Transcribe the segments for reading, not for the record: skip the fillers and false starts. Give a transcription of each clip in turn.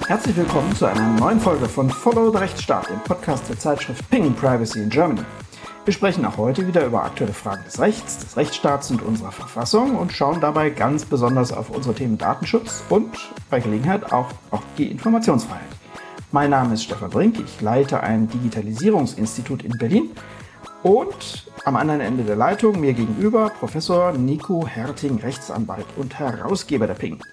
Herzlich willkommen zu einer neuen Folge von Follow the Rechtsstaat, dem Podcast der Zeitschrift Ping Privacy in Germany. Wir sprechen auch heute wieder über aktuelle Fragen des Rechts, des Rechtsstaats und unserer Verfassung und schauen dabei ganz besonders auf unsere Themen Datenschutz und bei Gelegenheit auch auf die Informationsfreiheit. Mein Name ist Stefan Brink, ich leite ein Digitalisierungsinstitut in Berlin und am anderen Ende der Leitung mir gegenüber Professor Nico Herting, Rechtsanwalt und Herausgeber der Ping.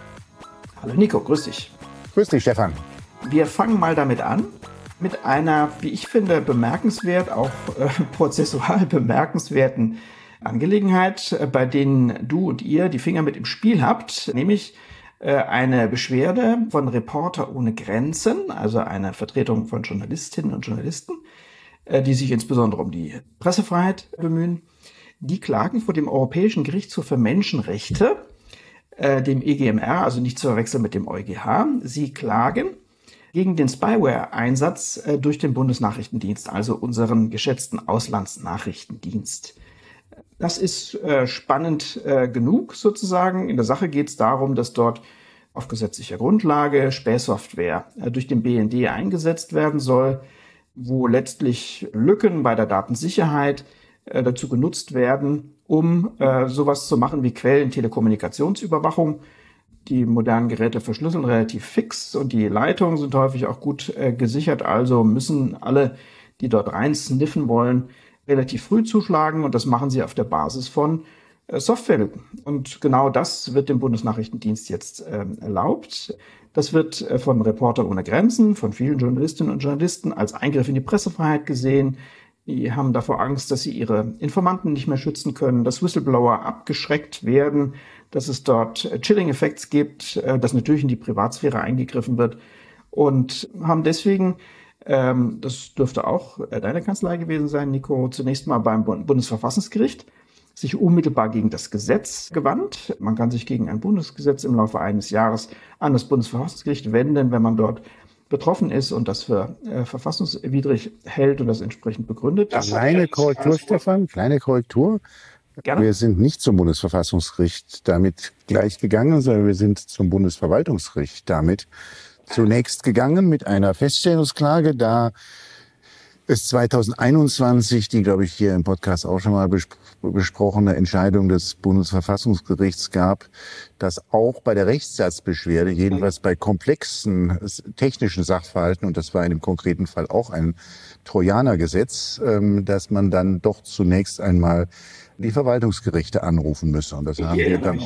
Hallo Nico, grüß dich. Grüß dich, Stefan. Wir fangen mal damit an, mit einer, wie ich finde, bemerkenswert, auch prozessual bemerkenswerten Angelegenheit, bei denen du und ihr die Finger mit im Spiel habt, nämlich eine Beschwerde von Reporter ohne Grenzen, also eine Vertretung von Journalistinnen und Journalisten, die sich insbesondere um die Pressefreiheit bemühen. Die klagen vor dem Europäischen Gerichtshof für Menschenrechte, dem EGMR, also nicht zu verwechseln mit dem EuGH. Sie klagen gegen den Spyware-Einsatz durch den Bundesnachrichtendienst, also unseren geschätzten Auslandsnachrichtendienst. Das ist spannend genug sozusagen. In der Sache geht es darum, dass dort auf gesetzlicher Grundlage Spähsoftware durch den BND eingesetzt werden soll, wo letztlich Lücken bei der Datensicherheit dazu genutzt werden, um sowas zu machen wie Quellentelekommunikationsüberwachung. Die modernen Geräte verschlüsseln relativ fix und die Leitungen sind häufig auch gut gesichert. Also müssen alle, die dort rein sniffen wollen, relativ früh zuschlagen. Und das machen sie auf der Basis von Softwarelücken. Und genau das wird dem Bundesnachrichtendienst jetzt erlaubt. Das wird von Reporter ohne Grenzen, von vielen Journalistinnen und Journalisten als Eingriff in die Pressefreiheit gesehen. Die haben davor Angst, dass sie ihre Informanten nicht mehr schützen können, dass Whistleblower abgeschreckt werden, dass es dort Chilling-Effekte gibt, dass natürlich in die Privatsphäre eingegriffen wird und haben deswegen, das dürfte auch deine Kanzlei gewesen sein, Nico, zunächst mal beim Bundesverfassungsgericht sich unmittelbar gegen das Gesetz gewandt. Man kann sich gegen ein Bundesgesetz im Laufe eines Jahres an das Bundesverfassungsgericht wenden, wenn man dort betroffen ist und das für verfassungswidrig hält und das entsprechend begründet. Kleine Korrektur, Stefan, kleine Korrektur. Gerne. Wir sind nicht zum Bundesverfassungsgericht damit gleich gegangen, sondern wir sind zum Bundesverwaltungsgericht damit zunächst gegangen mit einer Feststellungsklage, da es 2021 die, glaube ich, hier im Podcast auch schon mal besprochene Entscheidung des Bundesverfassungsgerichts gab, dass auch bei der Rechtssatzbeschwerde, jedenfalls bei komplexen technischen Sachverhalten, und das war in dem konkreten Fall auch ein Trojanergesetz, dass man dann doch zunächst einmal die Verwaltungsgerichte anrufen müsse. Und das haben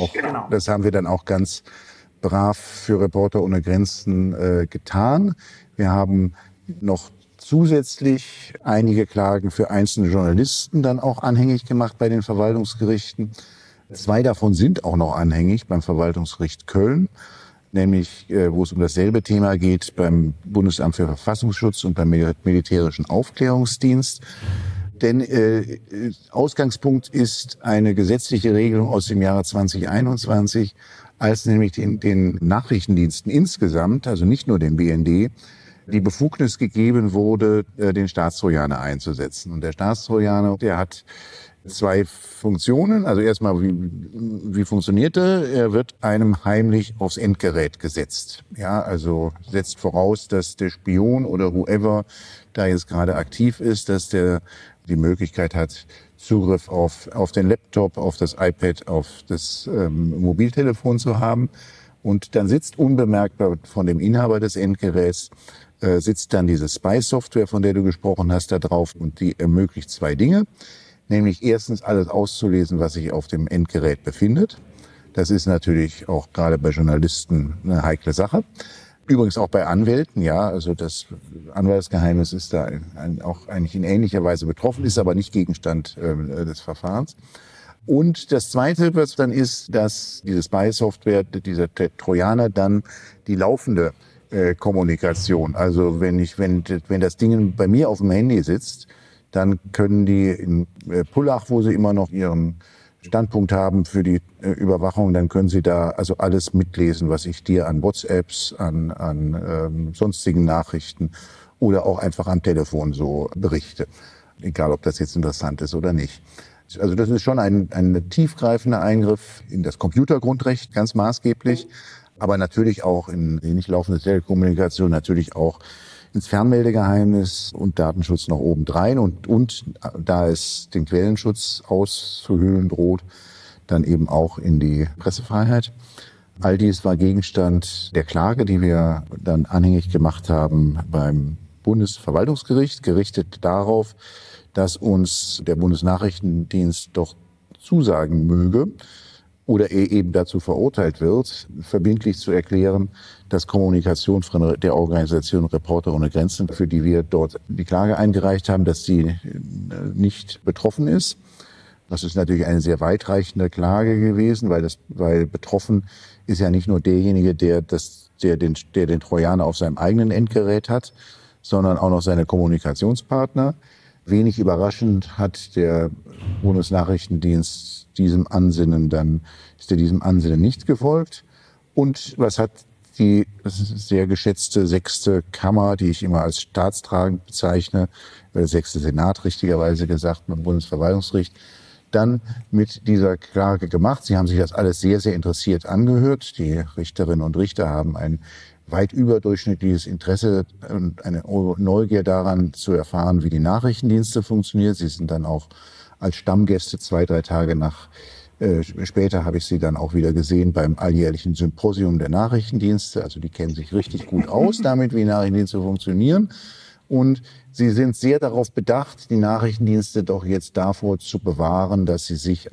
wir dann auch ganz brav für Reporter ohne Grenzen getan. Wir haben noch zusätzlich einige Klagen für einzelne Journalisten dann auch anhängig gemacht bei den Verwaltungsgerichten. 2 davon sind auch noch anhängig beim Verwaltungsgericht Köln, nämlich wo es um dasselbe Thema geht beim Bundesamt für Verfassungsschutz und beim Militärischen Aufklärungsdienst. Denn Ausgangspunkt ist eine gesetzliche Regelung aus dem Jahre 2021, als nämlich den Nachrichtendiensten insgesamt, also nicht nur dem BND, die Befugnis gegeben wurde, den Staatstrojaner einzusetzen. Und der Staatstrojaner, der hat 2 Funktionen. Also erstmal, wie funktioniert er? Er wird einem heimlich aufs Endgerät gesetzt. Ja, also setzt voraus, dass der Spion oder whoever da jetzt gerade aktiv ist, dass der die Möglichkeit hat, Zugriff auf den Laptop, auf das iPad, auf das Mobiltelefon zu haben. Und dann sitzt unbemerkbar von dem Inhaber des Endgeräts sitzt dann diese Spy-Software, von der du gesprochen hast, da drauf. Und die ermöglicht 2 Dinge. Nämlich erstens alles auszulesen, was sich auf dem Endgerät befindet. Das ist natürlich auch gerade bei Journalisten eine heikle Sache. Übrigens auch bei Anwälten, ja. Also das Anwaltsgeheimnis ist da auch eigentlich in ähnlicher Weise betroffen, ist aber nicht Gegenstand des Verfahrens. Und das Zweite, was dann ist, dass diese Spy-Software, dieser Trojaner dann die laufende Kommunikation. Also wenn das Ding bei mir auf dem Handy sitzt, dann können die in Pullach, wo sie immer noch ihren Standpunkt haben für die Überwachung, dann können sie da also alles mitlesen, was ich dir an WhatsApps, an sonstigen Nachrichten oder auch einfach am Telefon so berichte. Egal, ob das jetzt interessant ist oder nicht. Also das ist schon ein tiefgreifender Eingriff in das Computergrundrecht, ganz maßgeblich. aber natürlich auch in nicht laufende Telekommunikation, natürlich auch ins Fernmeldegeheimnis und Datenschutz noch obendrein und da es den Quellenschutz auszuhöhlen droht, dann eben auch in die Pressefreiheit. All dies war Gegenstand der Klage, die wir dann anhängig gemacht haben beim Bundesverwaltungsgericht, gerichtet darauf, dass uns der Bundesnachrichtendienst doch zusagen möge oder er eben dazu verurteilt wird, verbindlich zu erklären, dass Kommunikation von der Organisation Reporter ohne Grenzen, für die wir dort die Klage eingereicht haben, dass sie nicht betroffen ist. Das ist natürlich eine sehr weitreichende Klage gewesen, weil betroffen ist ja nicht nur derjenige, der den Trojaner auf seinem eigenen Endgerät hat, sondern auch noch seine Kommunikationspartner. Wenig überraschend hat der Bundesnachrichtendienst diesem Ansinnen nicht gefolgt. Und was hat die sehr geschätzte 6. Kammer, die ich immer als staatstragend bezeichne, oder 6. Senat richtigerweise gesagt, beim Bundesverwaltungsgericht, dann mit dieser Klage gemacht. Sie haben sich das alles sehr, sehr interessiert angehört. Die Richterinnen und Richter haben ein weit überdurchschnittliches Interesse und eine Neugier daran zu erfahren, wie die Nachrichtendienste funktionieren. Sie sind dann auch als Stammgäste 2-3 Tage später habe ich sie dann auch wieder gesehen beim alljährlichen Symposium der Nachrichtendienste. Also die kennen sich richtig gut aus damit, wie Nachrichtendienste funktionieren. Und sie sind sehr darauf bedacht, die Nachrichtendienste doch jetzt davor zu bewahren, dass sie sich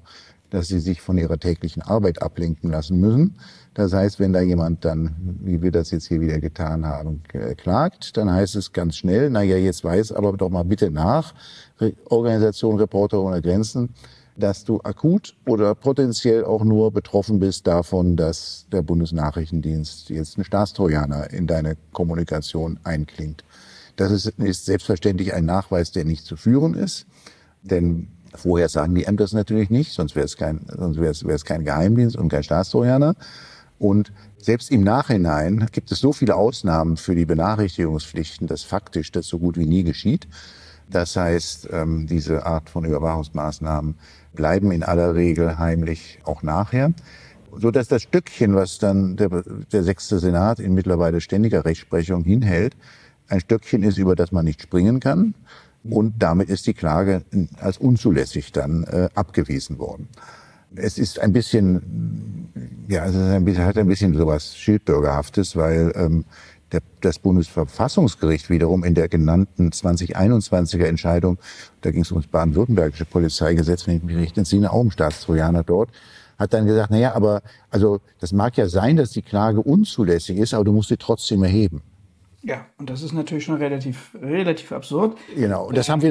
von ihrer täglichen Arbeit ablenken lassen müssen. Das heißt, wenn da jemand dann, wie wir das jetzt hier wieder getan haben, klagt, dann heißt es ganz schnell, naja, jetzt weiß aber doch mal bitte nach, Organisation Reporter ohne Grenzen, dass du akut oder potenziell auch nur betroffen bist davon, dass der Bundesnachrichtendienst jetzt einen Staatstrojaner in deine Kommunikation einklingt. Das ist selbstverständlich ein Nachweis, der nicht zu führen ist, denn vorher sagen die Ämter es natürlich nicht, sonst wäre es kein Geheimdienst und kein Staatstrojaner. Und selbst im Nachhinein gibt es so viele Ausnahmen für die Benachrichtigungspflichten, dass faktisch das so gut wie nie geschieht. Das heißt, diese Art von Überwachungsmaßnahmen bleiben in aller Regel heimlich auch nachher. So dass das Stückchen, was dann der 6. Senat in mittlerweile ständiger Rechtsprechung hinhält, ein Stückchen ist, über das man nicht springen kann. Und damit ist die Klage als unzulässig dann abgewiesen worden. Es ist ein bisschen, hat ein bisschen sowas Schildbürgerhaftes, weil das Bundesverfassungsgericht wiederum in der genannten 2021er Entscheidung, da ging es ums baden-württembergische Polizeigesetz, wenn ich mich recht entsinne, auch um Staatstrojaner dort, hat dann gesagt, naja, aber also das mag ja sein, dass die Klage unzulässig ist, aber du musst sie trotzdem erheben. Ja, und das ist natürlich schon relativ absurd. Genau, und dann haben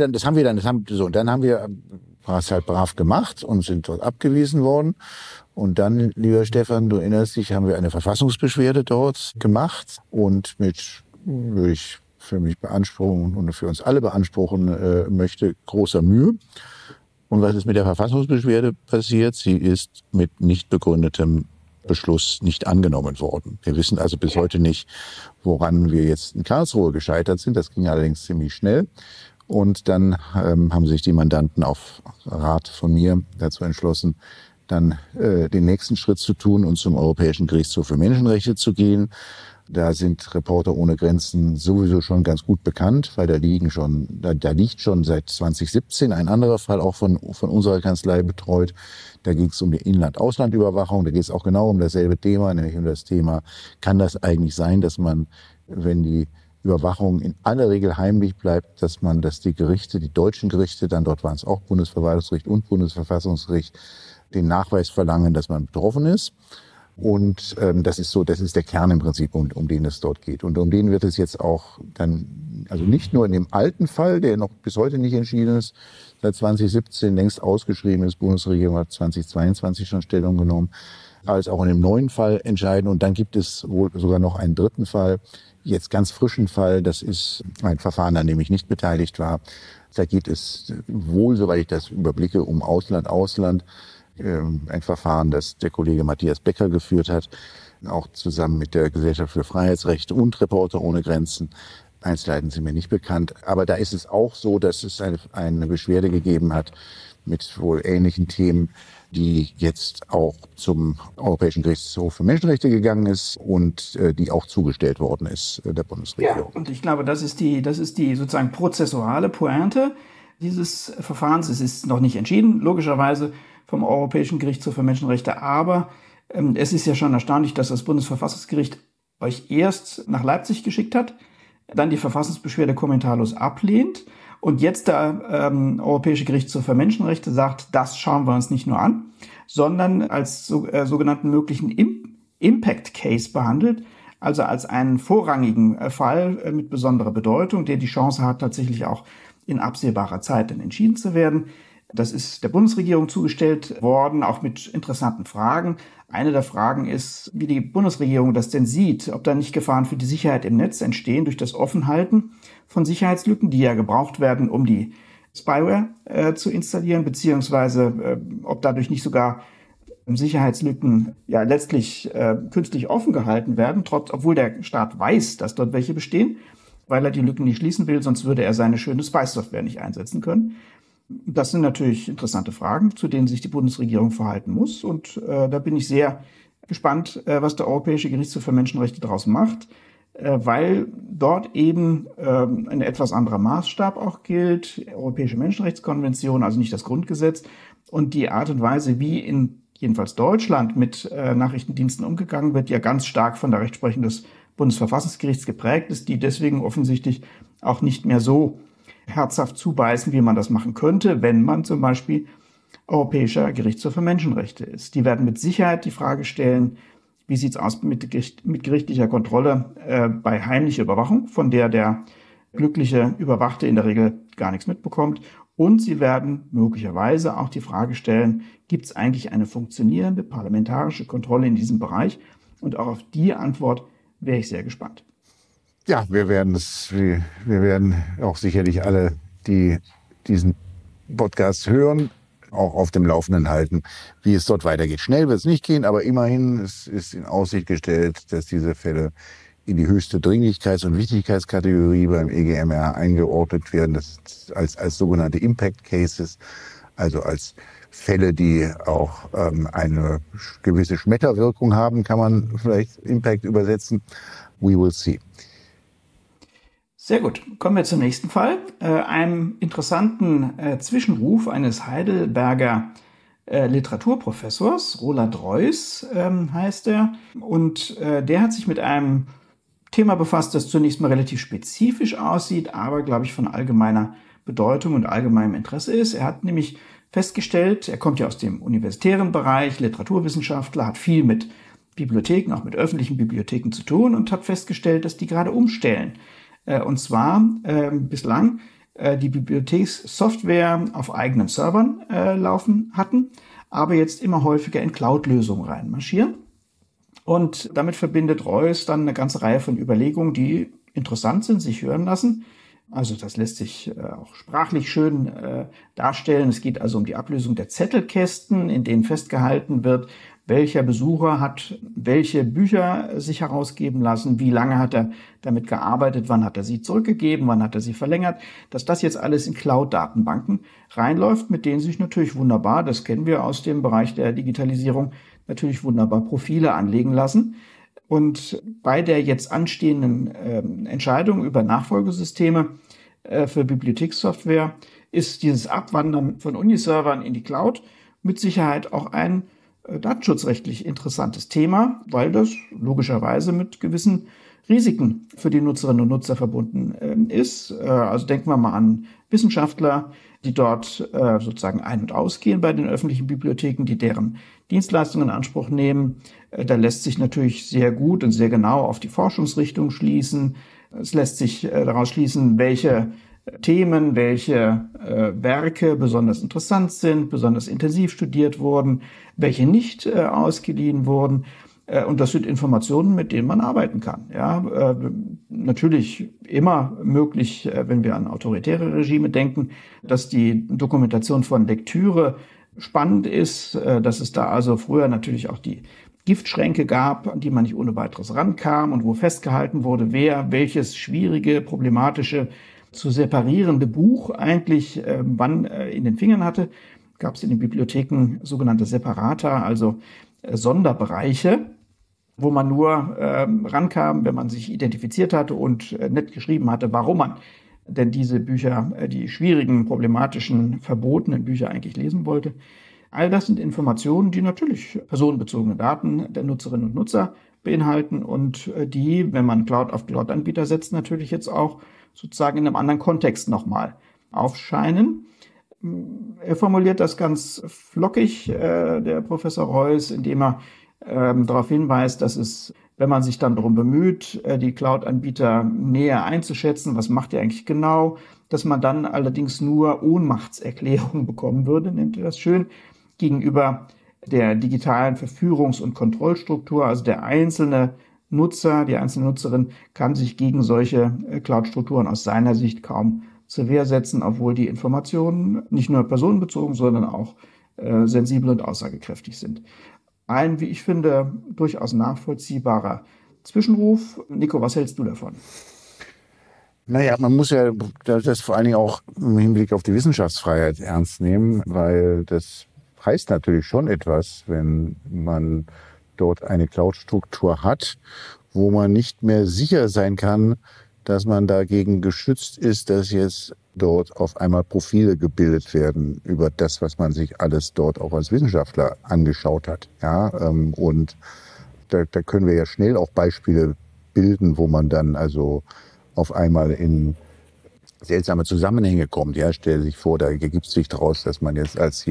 wir es halt brav gemacht und sind dort abgewiesen worden. Und dann, lieber Stefan, du erinnerst dich, haben wir eine Verfassungsbeschwerde dort gemacht und würde ich für mich beanspruchen und für uns alle beanspruchen möchte, großer Mühe. Und was ist mit der Verfassungsbeschwerde passiert? Sie ist mit nicht begründetem Beschluss nicht angenommen worden. Wir wissen also bis heute nicht, woran wir jetzt in Karlsruhe gescheitert sind. Das ging allerdings ziemlich schnell. Und dann haben sich die Mandanten auf Rat von mir dazu entschlossen, dann den nächsten Schritt zu tun und zum Europäischen Gerichtshof für Menschenrechte zu gehen. Da sind Reporter ohne Grenzen sowieso schon ganz gut bekannt, weil da liegt schon seit 2017 ein anderer Fall auch von unserer Kanzlei betreut. Da ging es um die Inland-Ausland-Überwachung. Da geht es auch genau um dasselbe Thema, nämlich um das Thema, kann das eigentlich sein, dass man, wenn die Überwachung in aller Regel heimlich bleibt, dass die Gerichte, die deutschen Gerichte, dann dort waren es auch Bundesverwaltungsgericht und Bundesverfassungsgericht, den Nachweis verlangen, dass man betroffen ist. Und das ist der Kern im Prinzip, um den es dort geht. Und um den wird es jetzt auch dann, also nicht nur in dem alten Fall, der noch bis heute nicht entschieden ist, seit 2017 längst ausgeschrieben ist, Bundesregierung hat 2022 schon Stellung genommen, als auch in dem neuen Fall entscheiden. Und dann gibt es wohl sogar noch einen dritten Fall, jetzt ganz frischen Fall, das ist ein Verfahren, an dem ich nicht beteiligt war. Da geht es wohl, soweit ich das überblicke, um Ausland. Ein Verfahren, das der Kollege Matthias Becker geführt hat, auch zusammen mit der Gesellschaft für Freiheitsrechte und Reporter ohne Grenzen. Einzelheiten sind mir nicht bekannt. Aber da ist es auch so, dass es eine Beschwerde gegeben hat mit wohl ähnlichen Themen, die jetzt auch zum Europäischen Gerichtshof für Menschenrechte gegangen ist und die auch zugestellt worden ist der Bundesregierung. Ja, und ich glaube, das ist die sozusagen prozessuale Pointe dieses Verfahrens. Es ist noch nicht entschieden, logischerweise vom Europäischen Gerichtshof für Menschenrechte, aber es ist ja schon erstaunlich, dass das Bundesverfassungsgericht euch erst nach Leipzig geschickt hat, dann die Verfassungsbeschwerde kommentarlos ablehnt und jetzt der Europäische Gerichtshof für Menschenrechte sagt, das schauen wir uns nicht nur an, sondern als sogenannten möglichen Impact Case behandelt, also als einen vorrangigen Fall mit besonderer Bedeutung, der die Chance hat, tatsächlich auch in absehbarer Zeit dann entschieden zu werden. Das ist der Bundesregierung zugestellt worden, auch mit interessanten Fragen. Eine der Fragen ist, wie die Bundesregierung das denn sieht, ob da nicht Gefahren für die Sicherheit im Netz entstehen durch das Offenhalten von Sicherheitslücken, die ja gebraucht werden, um die Spyware zu installieren, beziehungsweise ob dadurch nicht sogar Sicherheitslücken ja letztlich künstlich offen gehalten werden, obwohl der Staat weiß, dass dort welche bestehen, weil er die Lücken nicht schließen will, sonst würde er seine schöne Spy-Software nicht einsetzen können. Das sind natürlich interessante Fragen, zu denen sich die Bundesregierung verhalten muss. Und da bin ich sehr gespannt, was der Europäische Gerichtshof für Menschenrechte daraus macht, weil dort eben ein etwas anderer Maßstab auch gilt, Europäische Menschenrechtskonvention, also nicht das Grundgesetz, und die Art und Weise, wie in jedenfalls Deutschland mit Nachrichtendiensten umgegangen wird, ja ganz stark von der Rechtsprechung des Bundesverfassungsgerichts geprägt ist, die deswegen offensichtlich auch nicht mehr so herzhaft zubeißen, wie man das machen könnte, wenn man zum Beispiel Europäischer Gerichtshof für Menschenrechte ist. Die werden mit Sicherheit die Frage stellen, wie sieht es aus mit gerichtlicher Kontrolle bei heimlicher Überwachung, von der glückliche Überwachte in der Regel gar nichts mitbekommt. Und sie werden möglicherweise auch die Frage stellen, gibt es eigentlich eine funktionierende parlamentarische Kontrolle in diesem Bereich? Und auch auf die Antwort wäre ich sehr gespannt. Ja, wir werden auch sicherlich alle, die diesen Podcast hören, auch auf dem Laufenden halten, wie es dort weitergeht. Schnell wird es nicht gehen, aber immerhin es ist in Aussicht gestellt, dass diese Fälle in die höchste Dringlichkeits- und Wichtigkeitskategorie beim EGMR eingeordnet werden, das als sogenannte Impact Cases, also als Fälle, die auch eine gewisse Schmetterwirkung haben, kann man vielleicht Impact übersetzen. We will see. Sehr gut. Kommen wir zum nächsten Fall. Einem interessanten Zwischenruf eines Heidelberger Literaturprofessors, Roland Reuss heißt er. Und der hat sich mit einem Thema befasst, das zunächst mal relativ spezifisch aussieht, aber, glaube ich, von allgemeiner Bedeutung und allgemeinem Interesse ist. Er hat nämlich festgestellt, er kommt ja aus dem universitären Bereich, Literaturwissenschaftler, hat viel mit Bibliotheken, auch mit öffentlichen Bibliotheken zu tun und hat festgestellt, dass die gerade umstellen. Und zwar bislang die Bibliothekssoftware auf eigenen Servern laufen hatten, aber jetzt immer häufiger in Cloud-Lösungen reinmarschieren. Und damit verbindet Reuss dann eine ganze Reihe von Überlegungen, die interessant sind, sich hören lassen. Also das lässt sich auch sprachlich schön darstellen. Es geht also um die Ablösung der Zettelkästen, in denen festgehalten wird, welcher Besucher hat welche Bücher sich herausgeben lassen, wie lange hat er damit gearbeitet, wann hat er sie zurückgegeben, wann hat er sie verlängert, dass das jetzt alles in Cloud-Datenbanken reinläuft, mit denen sich natürlich wunderbar, das kennen wir aus dem Bereich der Digitalisierung, natürlich wunderbar Profile anlegen lassen. Und bei der jetzt anstehenden Entscheidung über Nachfolgesysteme für Bibliothekssoftware ist dieses Abwandern von Uniservern in die Cloud mit Sicherheit auch ein datenschutzrechtlich interessantes Thema, weil das logischerweise mit gewissen Risiken für die Nutzerinnen und Nutzer verbunden ist. Also denken wir mal an Wissenschaftler, die dort sozusagen ein- und ausgehen bei den öffentlichen Bibliotheken, die deren Dienstleistungen in Anspruch nehmen. Da lässt sich natürlich sehr gut und sehr genau auf die Forschungsrichtung schließen. Es lässt sich daraus schließen, welche Themen, welche Werke besonders interessant sind, besonders intensiv studiert wurden, welche nicht ausgeliehen wurden. Und das sind Informationen, mit denen man arbeiten kann. Ja, natürlich immer möglich, wenn wir an autoritäre Regime denken, dass die Dokumentation von Lektüre spannend ist, dass es da also früher natürlich auch die Giftschränke gab, an die man nicht ohne weiteres rankam und wo festgehalten wurde, wer welches schwierige, problematische, zu separierende Buch eigentlich wann in den Fingern hatte. gab es in den Bibliotheken sogenannte Separata, also Sonderbereiche, wo man nur rankam, wenn man sich identifiziert hatte und nett geschrieben hatte, warum man denn diese Bücher, die schwierigen, problematischen, verbotenen Bücher eigentlich lesen wollte. All das sind Informationen, die natürlich personenbezogene Daten der Nutzerinnen und Nutzer beinhalten und die, wenn man Cloud auf Cloud-Anbieter setzt, natürlich jetzt auch sozusagen in einem anderen Kontext nochmal aufscheinen. Er formuliert das ganz flockig, der Professor Reuss, indem er darauf hinweist, dass es, wenn man sich dann darum bemüht, die Cloud-Anbieter näher einzuschätzen, was macht ihr eigentlich genau, dass man dann allerdings nur Ohnmachtserklärungen bekommen würde, nennt er das schön, gegenüber der digitalen Verführungs- und Kontrollstruktur. Also der einzelne Nutzer, die einzelne Nutzerin kann sich gegen solche Cloud-Strukturen aus seiner Sicht kaum zur Wehr setzen, obwohl die Informationen nicht nur personenbezogen, sondern auch sensibel und aussagekräftig sind. Ein, wie ich finde, durchaus nachvollziehbarer Zwischenruf. Nico, was hältst du davon? Naja, man muss ja das vor allen Dingen auch im Hinblick auf die Wissenschaftsfreiheit ernst nehmen, weil das heißt natürlich schon etwas, wenn man dort eine Cloud-Struktur hat, wo man nicht mehr sicher sein kann, dass man dagegen geschützt ist, dass jetzt dort auf einmal Profile gebildet werden über das, was man sich alles dort auch als Wissenschaftler angeschaut hat. Ja, und da können wir ja schnell auch Beispiele bilden, wo man dann also auf einmal in seltsame Zusammenhänge kommt. Ja, stell sich vor, da ergibt sich daraus, dass man jetzt als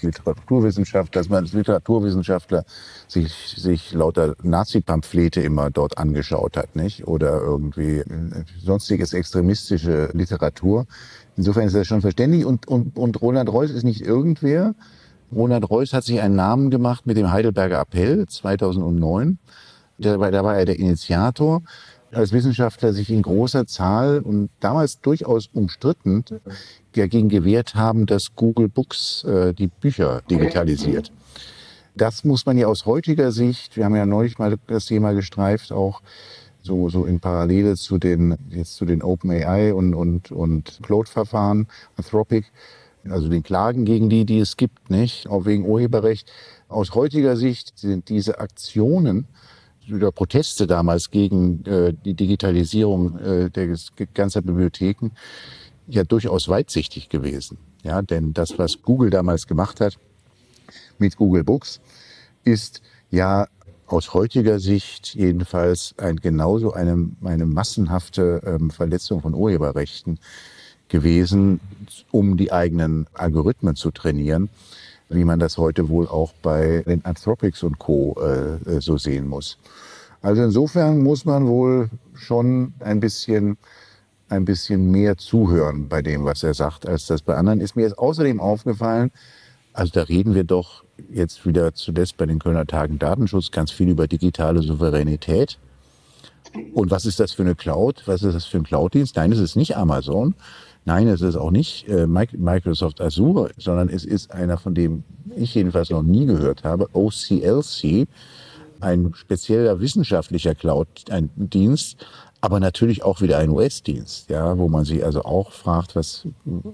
Literaturwissenschaftler sich lauter Nazi-Pamphlete immer dort angeschaut hat, nicht? Oder irgendwie sonstiges extremistische Literatur. Insofern ist das schon verständlich. Und Roland Reuss ist nicht irgendwer. Roland Reuss hat sich einen Namen gemacht mit dem Heidelberger Appell 2009. Da war er der Initiator. Als Wissenschaftler sich in großer Zahl und damals durchaus umstritten dagegen gewehrt haben, dass Google Books die Bücher digitalisiert. Das muss man ja aus heutiger Sicht, wir haben ja neulich mal das Thema gestreift, auch so in Parallele zu den OpenAI und Claude-Verfahren, Anthropic, also den Klagen gegen die es gibt, nicht, auch wegen Urheberrecht. Aus heutiger Sicht sind diese Aktionen oder Proteste damals gegen die Digitalisierung der ganzen Bibliotheken ja durchaus weitsichtig gewesen. Ja, denn das, was Google damals gemacht hat mit Google Books, ist ja aus heutiger Sicht jedenfalls genauso eine massenhafte Verletzung von Urheberrechten gewesen, um die eigenen Algorithmen zu trainieren, wie man das heute wohl auch bei den Anthropics und Co. So sehen muss. Also insofern muss man wohl schon ein bisschen mehr zuhören bei dem, was er sagt, als das bei anderen ist. Mir ist außerdem aufgefallen, also da reden wir doch jetzt wieder zuletzt bei den Kölner Tagen Datenschutz ganz viel über digitale Souveränität. Und was ist das für eine Cloud? Was ist das für ein Cloud-Dienst? Nein, es ist nicht Amazon. Nein, es ist auch nicht Microsoft Azure, sondern es ist einer, von dem ich jedenfalls noch nie gehört habe, OCLC, ein spezieller wissenschaftlicher Cloud-Dienst, aber natürlich auch wieder ein US-Dienst, ja, wo man sich also auch fragt, was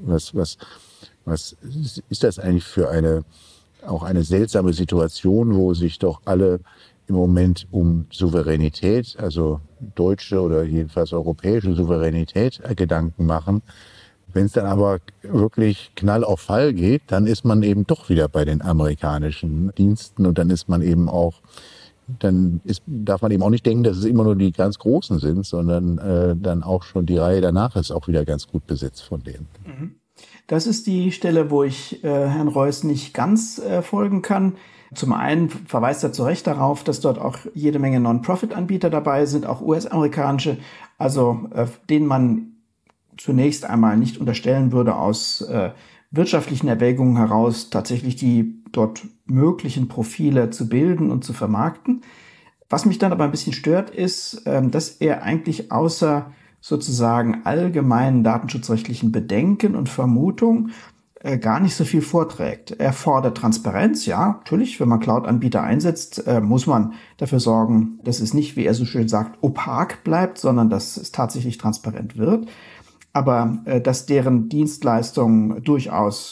ist das eigentlich für eine seltsame Situation, wo sich doch alle im Moment um Souveränität, also deutsche oder jedenfalls europäische Souveränität Gedanken machen. Wenn es dann aber wirklich Knall auf Fall geht, dann ist man eben doch wieder bei den amerikanischen Diensten und dann ist man eben auch, darf man eben auch nicht denken, dass es immer nur die ganz Großen sind, sondern dann auch schon die Reihe danach ist auch wieder ganz gut besetzt von denen. Das ist die Stelle, wo ich Herrn Reuss nicht ganz folgen kann. Zum einen verweist er zu Recht darauf, dass dort auch jede Menge Non-Profit-Anbieter dabei sind, auch US-amerikanische, also denen man zunächst einmal nicht unterstellen würde, aus wirtschaftlichen Erwägungen heraus tatsächlich die dort möglichen Profile zu bilden und zu vermarkten. Was mich dann aber ein bisschen stört, ist, dass er eigentlich außer sozusagen allgemeinen datenschutzrechtlichen Bedenken und Vermutungen gar nicht so viel vorträgt. Er fordert Transparenz, ja, natürlich, wenn man Cloud-Anbieter einsetzt, muss man dafür sorgen, dass es nicht, wie er so schön sagt, opak bleibt, sondern dass es tatsächlich transparent wird. Aber dass deren Dienstleistungen durchaus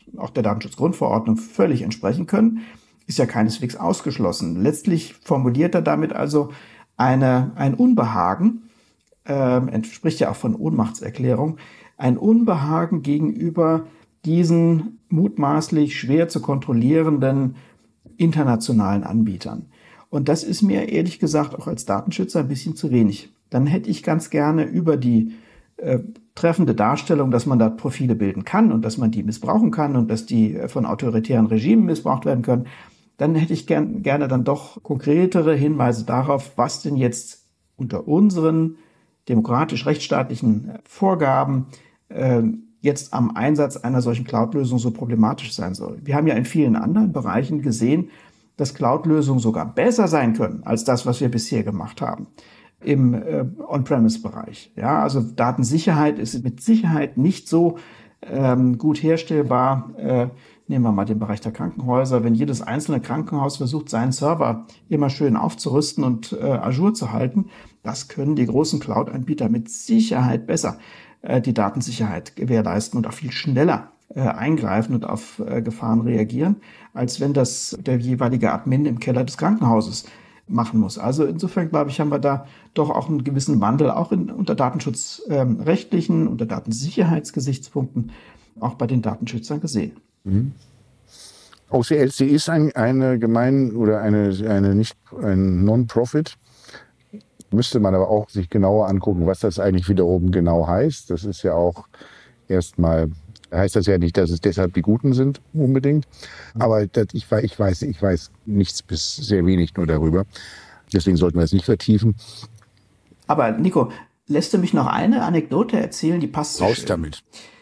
auch der Datenschutzgrundverordnung völlig entsprechen können, ist ja keineswegs ausgeschlossen. Letztlich formuliert er damit also ein Unbehagen, entspricht ja auch von Ohnmachtserklärung, ein Unbehagen gegenüber diesen mutmaßlich schwer zu kontrollierenden internationalen Anbietern. Und das ist mir ehrlich gesagt auch als Datenschützer ein bisschen zu wenig. Dann hätte ich ganz gerne über die treffende Darstellung, dass man da Profile bilden kann und dass man die missbrauchen kann und dass die von autoritären Regimen missbraucht werden können, dann hätte ich gerne dann doch konkretere Hinweise darauf, was denn jetzt unter unseren demokratisch-rechtsstaatlichen Vorgaben jetzt am Einsatz einer solchen Cloud-Lösung so problematisch sein soll. Wir haben ja in vielen anderen Bereichen gesehen, dass Cloud-Lösungen sogar besser sein können als das, was wir bisher gemacht haben im On-Premise-Bereich. Ja, also Datensicherheit ist mit Sicherheit nicht so gut herstellbar. Nehmen wir mal den Bereich der Krankenhäuser. Wenn jedes einzelne Krankenhaus versucht, seinen Server immer schön aufzurüsten und ajour zu halten, das können die großen Cloud-Anbieter mit Sicherheit besser die Datensicherheit gewährleisten und auch viel schneller eingreifen und auf Gefahren reagieren, als wenn das der jeweilige Admin im Keller des Krankenhauses machen muss. Also insofern, glaube ich, haben wir da doch auch einen gewissen Wandel, auch unter datenschutzrechtlichen, unter Datensicherheitsgesichtspunkten, auch bei den Datenschützern gesehen. Mhm. OCLC ist eine Gemein- oder ein Non-Profit. Müsste man aber auch sich genauer angucken, was das eigentlich wiederum genau heißt. Das ist ja auch erstmal, heißt das ja nicht, dass es deshalb die Guten sind unbedingt. Aber ich weiß nichts bis sehr wenig nur darüber. Deswegen sollten wir es nicht vertiefen. Aber Nico, lässt du mich noch eine Anekdote erzählen, die passt so raus schön. Damit.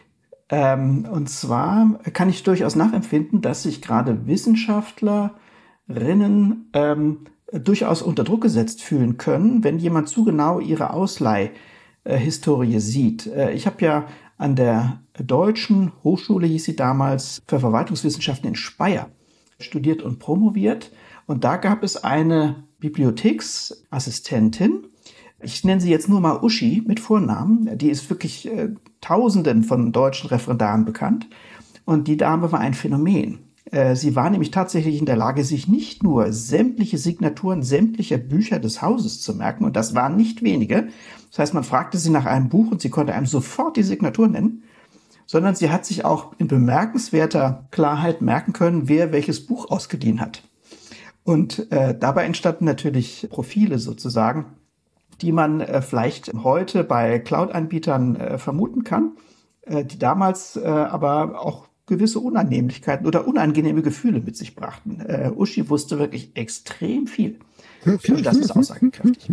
Und zwar kann ich durchaus nachempfinden, dass sich gerade Wissenschaftlerinnen durchaus unter Druck gesetzt fühlen können, wenn jemand zu genau ihre Ausleihhistorie sieht. Ich habe ja an der Deutschen Hochschule, hieß sie damals, für Verwaltungswissenschaften in Speyer studiert und promoviert. Und da gab es eine Bibliotheksassistentin. Ich nenne sie jetzt nur mal Uschi mit Vornamen. Die ist wirklich Tausenden von deutschen Referendaren bekannt. Und die Dame war ein Phänomen. Sie war nämlich tatsächlich in der Lage, sich nicht nur sämtliche Signaturen sämtlicher Bücher des Hauses zu merken, und das waren nicht wenige. Das heißt, man fragte sie nach einem Buch und sie konnte einem sofort die Signatur nennen, sondern sie hat sich auch in bemerkenswerter Klarheit merken können, wer welches Buch ausgeliehen hat. Und dabei entstanden natürlich Profile sozusagen, die man vielleicht heute bei Cloud-Anbietern vermuten kann, die damals aber auch gewisse Unannehmlichkeiten oder unangenehme Gefühle mit sich brachten. Uschi wusste wirklich extrem viel. Und das ist aussagekräftig.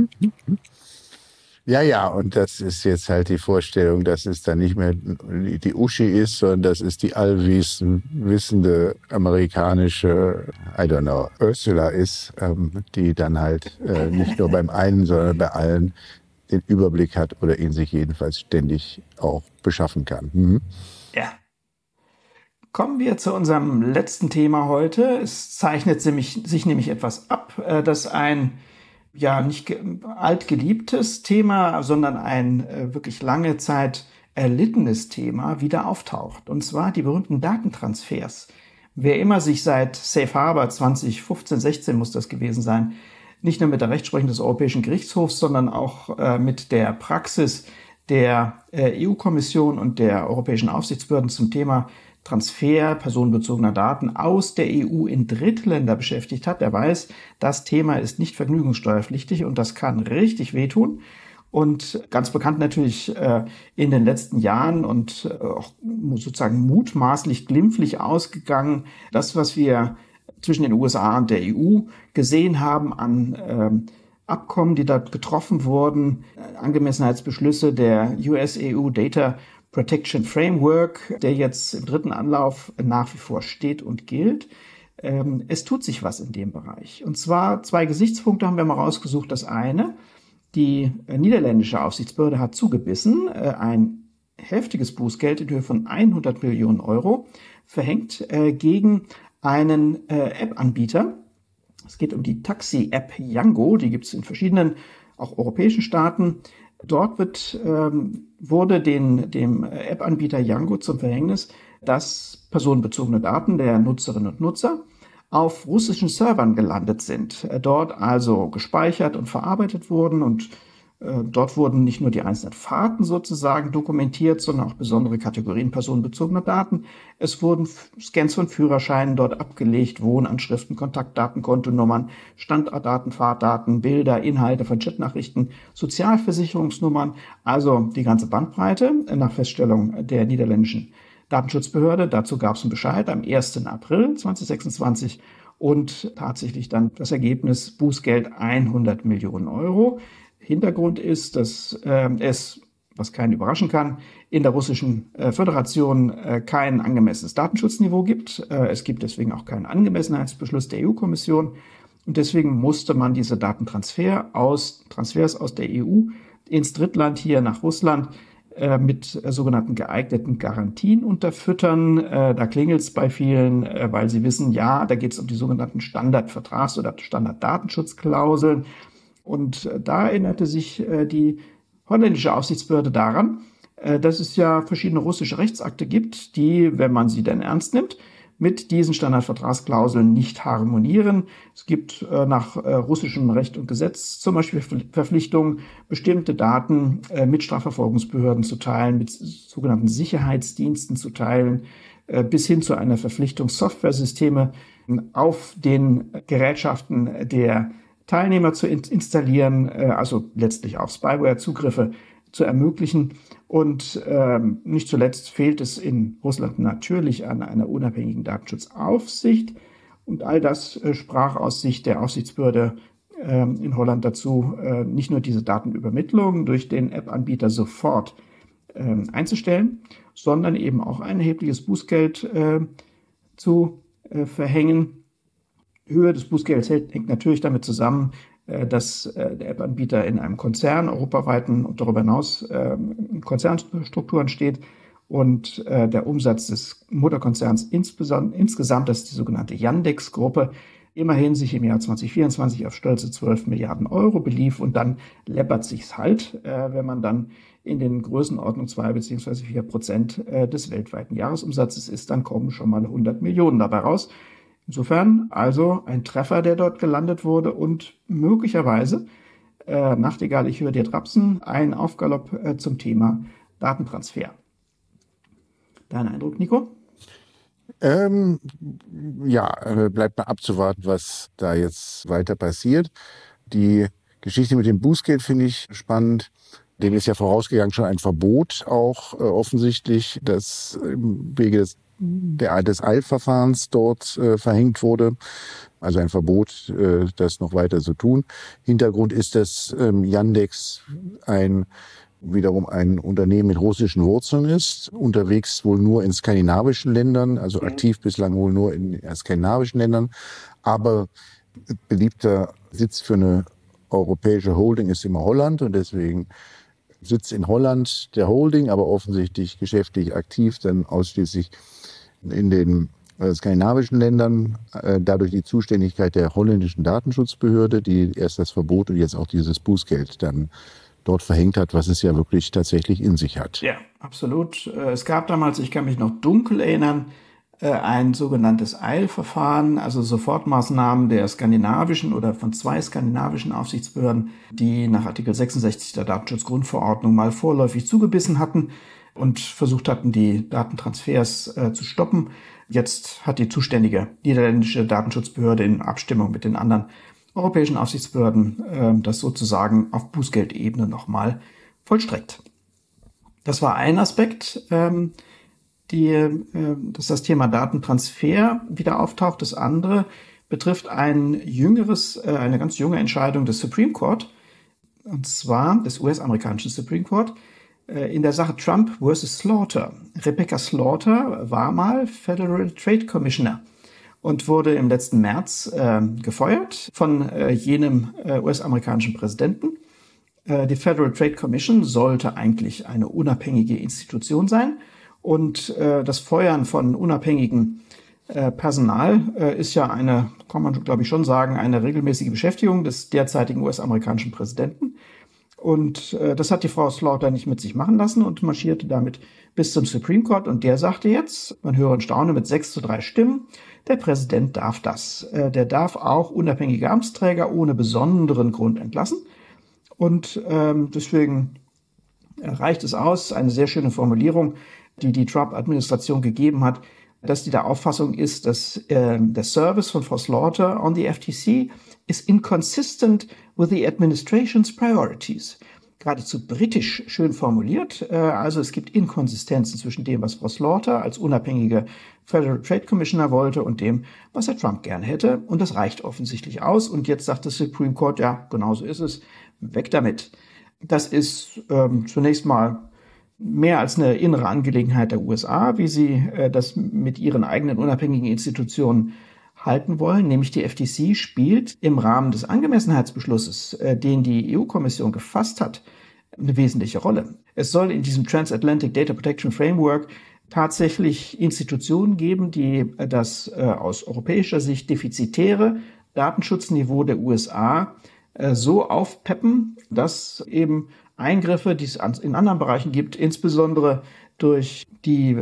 Ja, und das ist jetzt halt die Vorstellung, dass es dann nicht mehr die Uschi ist, sondern das ist die allwissende amerikanische, Ursula ist, die dann halt nicht nur beim einen, sondern bei allen den Überblick hat oder ihn sich jedenfalls ständig auch beschaffen kann. Mhm. Ja. Kommen wir zu unserem letzten Thema heute. Es zeichnet sich nämlich etwas ab, dass ein nicht altgeliebtes Thema, sondern ein wirklich lange Zeit erlittenes Thema wieder auftaucht. Und zwar die berühmten Datentransfers. Wer immer sich seit Safe Harbor 2015, 16 muss das gewesen sein, nicht nur mit der Rechtsprechung des Europäischen Gerichtshofs, sondern auch mit der Praxis der EU-Kommission und der europäischen Aufsichtsbehörden zum Thema Transfer personenbezogener Daten aus der EU in Drittländer beschäftigt hat, der weiß, das Thema ist nicht vergnügungssteuerpflichtig und das kann richtig wehtun. Und ganz bekannt natürlich in den letzten Jahren und auch sozusagen mutmaßlich glimpflich ausgegangen, das, was wir zwischen den USA und der EU gesehen haben an Abkommen, die dort getroffen wurden, Angemessenheitsbeschlüsse der US-EU Data Protection Framework, der jetzt im dritten Anlauf nach wie vor steht und gilt. Es tut sich was in dem Bereich. Und zwar 2 Gesichtspunkte haben wir mal rausgesucht. Das eine, die niederländische Aufsichtsbehörde hat zugebissen, ein heftiges Bußgeld in Höhe von 100 Millionen Euro verhängt gegen einen App-Anbieter. Es geht um die Taxi-App Yango, die gibt es in verschiedenen, auch europäischen Staaten. Dort wurde dem App-Anbieter Yango zum Verhängnis, dass personenbezogene Daten der Nutzerinnen und Nutzer auf russischen Servern gelandet sind, dort also gespeichert und verarbeitet wurden und dort wurden nicht nur die einzelnen Fahrten sozusagen dokumentiert, sondern auch besondere Kategorien personenbezogener Daten. Es wurden Scans von Führerscheinen dort abgelegt, Wohnanschriften, Kontaktdaten, Kontonummern, Standortdaten, Fahrtdaten, Bilder, Inhalte von Chatnachrichten, Sozialversicherungsnummern, also die ganze Bandbreite nach Feststellung der niederländischen Datenschutzbehörde. Dazu gab es einen Bescheid am 1. April 2026 und tatsächlich dann das Ergebnis Bußgeld 100 Millionen Euro. Hintergrund ist, dass es, was keinen überraschen kann, in der Russischen Föderation kein angemessenes Datenschutzniveau gibt. Es gibt deswegen auch keinen Angemessenheitsbeschluss der EU-Kommission. Und deswegen musste man diese Transfers aus der EU ins Drittland hier nach Russland mit sogenannten geeigneten Garantien unterfüttern. Da klingelt es bei vielen, weil sie wissen, ja, da geht es um die sogenannten Standardvertrags- oder Standarddatenschutzklauseln. Und da erinnerte sich die holländische Aufsichtsbehörde daran, dass es ja verschiedene russische Rechtsakte gibt, die, wenn man sie denn ernst nimmt, mit diesen Standardvertragsklauseln nicht harmonieren. Es gibt nach russischem Recht und Gesetz zum Beispiel Verpflichtungen, bestimmte Daten mit Strafverfolgungsbehörden zu teilen, mit sogenannten Sicherheitsdiensten zu teilen, bis hin zu einer Verpflichtung, Softwaresysteme auf den Gerätschaften der Teilnehmer zu installieren, also letztlich auch Spyware-Zugriffe zu ermöglichen. Und nicht zuletzt fehlt es in Russland natürlich an einer unabhängigen Datenschutzaufsicht. Und all das sprach aus Sicht der Aufsichtsbehörde in Holland dazu, nicht nur diese Datenübermittlung durch den App-Anbieter sofort einzustellen, sondern eben auch ein erhebliches Bußgeld zu verhängen. Höhe des Bußgelds hängt natürlich damit zusammen, dass der App-Anbieter in einem Konzern europaweiten und darüber hinaus in Konzernstrukturen steht und der Umsatz des Mutterkonzerns insgesamt, das ist die sogenannte Yandex-Gruppe, immerhin sich im Jahr 2024 auf stolze 12 Milliarden Euro belief und dann läppert sich's halt, wenn man dann in den Größenordnung 2 bzw. 4% des weltweiten Jahresumsatzes ist, dann kommen schon mal 100 Millionen dabei raus. Insofern also ein Treffer, der dort gelandet wurde und möglicherweise, Nachtigall, ich höre dir trapsen, ein Aufgalopp zum Thema Datentransfer. Dein Eindruck, Nico? Bleibt mal abzuwarten, was da jetzt weiter passiert. Die Geschichte mit dem Bußgeld finde ich spannend. Dem ist ja vorausgegangen schon ein Verbot, auch offensichtlich, das im Wege des Eilverfahrens dort verhängt wurde. Also ein Verbot, das noch weiter zu tun. Hintergrund ist, dass Yandex wiederum ein Unternehmen mit russischen Wurzeln ist, unterwegs wohl nur in skandinavischen Ländern, also aktiv bislang wohl nur in skandinavischen Ländern. Aber beliebter Sitz für eine europäische Holding ist immer Holland und deswegen Sitz in Holland der Holding, aber offensichtlich geschäftlich aktiv, dann ausschließlich in den skandinavischen Ländern, dadurch die Zuständigkeit der holländischen Datenschutzbehörde, die erst das Verbot und jetzt auch dieses Bußgeld dann dort verhängt hat, was es ja wirklich tatsächlich in sich hat. Ja, absolut. Es gab damals, ich kann mich noch dunkel erinnern, ein sogenanntes Eilverfahren, also Sofortmaßnahmen der skandinavischen oder von 2 skandinavischen Aufsichtsbehörden, die nach Artikel 66 der Datenschutzgrundverordnung mal vorläufig zugebissen hatten und versucht hatten, die Datentransfers zu stoppen. Jetzt hat die zuständige niederländische Datenschutzbehörde in Abstimmung mit den anderen europäischen Aufsichtsbehörden das sozusagen auf Bußgeldebene nochmal vollstreckt. Das war ein Aspekt, dass das Thema Datentransfer wieder auftaucht. Das andere betrifft eine ganz junge Entscheidung des Supreme Court, und zwar des US-amerikanischen Supreme Court, in der Sache Trump versus Slaughter. Rebecca Slaughter war mal Federal Trade Commissioner und wurde im letzten März gefeuert von jenem US-amerikanischen Präsidenten. Die Federal Trade Commission sollte eigentlich eine unabhängige Institution sein. Und das Feuern von unabhängigem Personal ist ja kann man glaube ich schon sagen, eine regelmäßige Beschäftigung des derzeitigen US-amerikanischen Präsidenten. Und das hat die Frau Slaughter nicht mit sich machen lassen und marschierte damit bis zum Supreme Court. Und der sagte jetzt, man höre und staune, mit 6:3 Stimmen, der Präsident darf das. Der darf auch unabhängige Amtsträger ohne besonderen Grund entlassen. Und deswegen reicht es aus, eine sehr schöne Formulierung, die die Trump-Administration gegeben hat, dass die der Auffassung ist, dass der Service von Frau Slaughter on the FTC is inconsistent with the administration's priorities. Geradezu britisch schön formuliert. Also es gibt Inkonsistenzen zwischen dem, was Frau Slaughter als unabhängige Federal Trade Commissioner wollte und dem, was Herr Trump gerne hätte. Und das reicht offensichtlich aus. Und jetzt sagt das Supreme Court, ja, genau so ist es. Weg damit. Das ist zunächst mal mehr als eine innere Angelegenheit der USA, wie sie das mit ihren eigenen unabhängigen Institutionen halten wollen, nämlich die FTC spielt im Rahmen des Angemessenheitsbeschlusses, den die EU-Kommission gefasst hat, eine wesentliche Rolle. Es soll in diesem Transatlantic Data Protection Framework tatsächlich Institutionen geben, die das aus europäischer Sicht defizitäre Datenschutzniveau der USA so aufpeppen, dass eben Eingriffe, die es in anderen Bereichen gibt, insbesondere durch die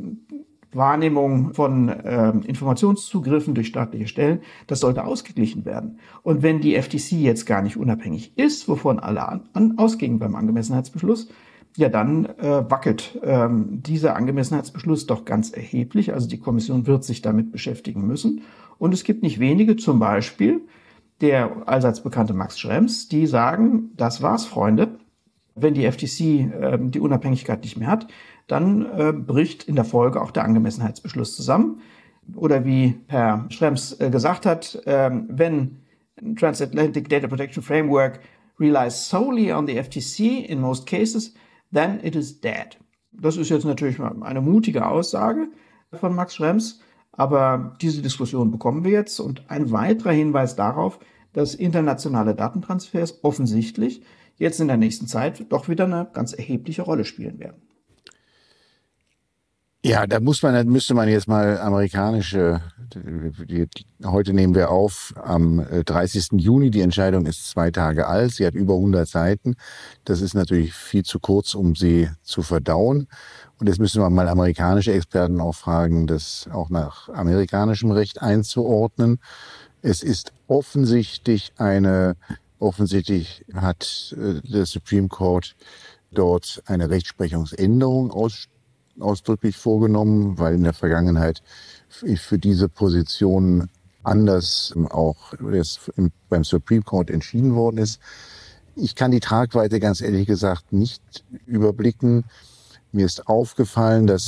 Wahrnehmung von Informationszugriffen durch staatliche Stellen, das sollte ausgeglichen werden. Und wenn die FTC jetzt gar nicht unabhängig ist, wovon alle ausgingen beim Angemessenheitsbeschluss, ja dann wackelt dieser Angemessenheitsbeschluss doch ganz erheblich. Also die Kommission wird sich damit beschäftigen müssen. Und es gibt nicht wenige, zum Beispiel der allseits bekannte Max Schrems, die sagen, das war's, Freunde. Wenn die FTC die Unabhängigkeit nicht mehr hat, dann bricht in der Folge auch der Angemessenheitsbeschluss zusammen. Oder wie Herr Schrems gesagt hat, wenn Transatlantic Data Protection Framework relies solely on the FTC in most cases, then it is dead. Das ist jetzt natürlich eine mutige Aussage von Max Schrems, aber diese Diskussion bekommen wir jetzt. Und ein weiterer Hinweis darauf, dass internationale Datentransfers offensichtlich jetzt in der nächsten Zeit doch wieder eine ganz erhebliche Rolle spielen werden. Ja, da müsste man jetzt mal heute nehmen wir auf am 30. Juni. Die Entscheidung ist 2 Tage alt. Sie hat über 100 Seiten. Das ist natürlich viel zu kurz, um sie zu verdauen. Und jetzt müssen wir mal amerikanische Experten auch fragen, das auch nach amerikanischem Recht einzuordnen. Es ist offensichtlich hat der Supreme Court dort eine Rechtsprechungsänderung ausdrücklich vorgenommen, weil in der Vergangenheit für diese Position anders auch beim Supreme Court entschieden worden ist. Ich kann die Tragweite ganz ehrlich gesagt nicht überblicken. Mir ist aufgefallen, ich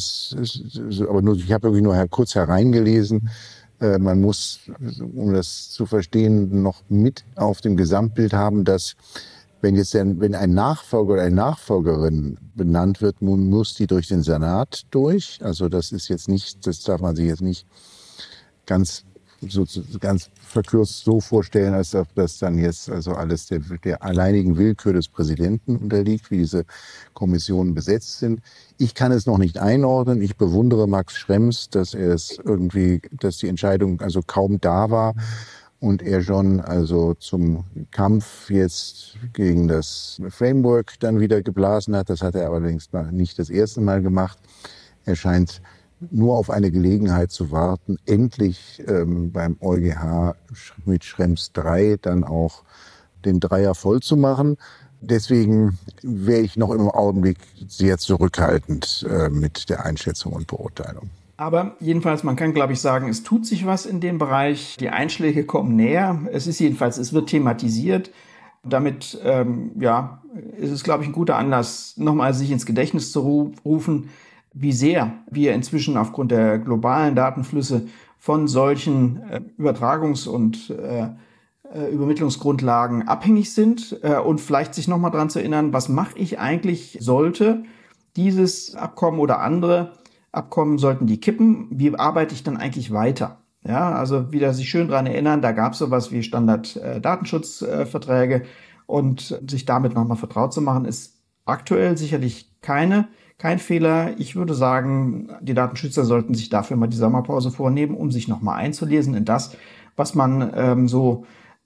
habe wirklich nur kurz hereingelesen. Man muss, um das zu verstehen, noch mit auf dem Gesamtbild haben, dass wenn ein Nachfolger oder eine Nachfolgerin benannt wird, muss die durch den Senat durch. Also das darf man sich jetzt nicht ganz verkürzt so vorstellen, als ob das dann jetzt also alles der alleinigen Willkür des Präsidenten unterliegt, wie diese Kommissionen besetzt sind. Ich kann es noch nicht einordnen. Ich bewundere Max Schrems, dass die Entscheidung also kaum da war und er schon also zum Kampf jetzt gegen das Framework dann wieder geblasen hat. Das hat er allerdings nicht das erste Mal gemacht. Er scheint nur auf eine Gelegenheit zu warten, endlich beim EuGH mit Schrems 3 dann auch den Dreier voll zu machen. Deswegen wäre ich noch im Augenblick sehr zurückhaltend mit der Einschätzung und Beurteilung. Aber jedenfalls, man kann, glaube ich, sagen, es tut sich was in dem Bereich. Die Einschläge kommen näher. Es wird thematisiert. Damit ist es, glaube ich, ein guter Anlass, nochmal sich ins Gedächtnis zu rufen, wie sehr wir inzwischen aufgrund der globalen Datenflüsse von solchen Übertragungs- und Übermittlungsgrundlagen abhängig sind und vielleicht sich nochmal daran zu erinnern, was mache ich eigentlich, sollte dieses Abkommen oder andere Abkommen, sollten die kippen, wie arbeite ich dann eigentlich weiter? Ja, also wieder sich schön daran erinnern, da gab es sowas wie Standard-Datenschutzverträge und sich damit nochmal vertraut zu machen, ist aktuell sicherlich kein Fehler. Ich würde sagen, die Datenschützer sollten sich dafür mal die Sommerpause vornehmen, um sich nochmal einzulesen in das, was man so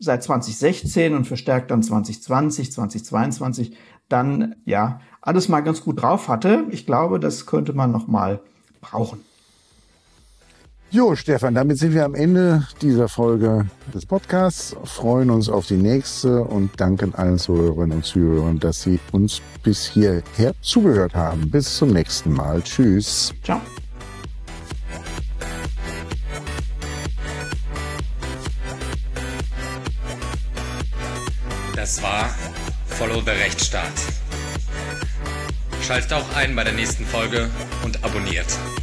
seit 2016 und verstärkt dann 2020, 2022 dann ja alles mal ganz gut drauf hatte. Ich glaube, das könnte man noch mal brauchen. Jo, Stefan, damit sind wir am Ende dieser Folge des Podcasts, freuen uns auf die nächste und danken allen Zuhörerinnen und Zuhörern, dass sie uns bis hierher zugehört haben. Bis zum nächsten Mal. Tschüss. Ciao. Das war Follow the Rechtsstaat. Schaltet auch ein bei der nächsten Folge und abonniert.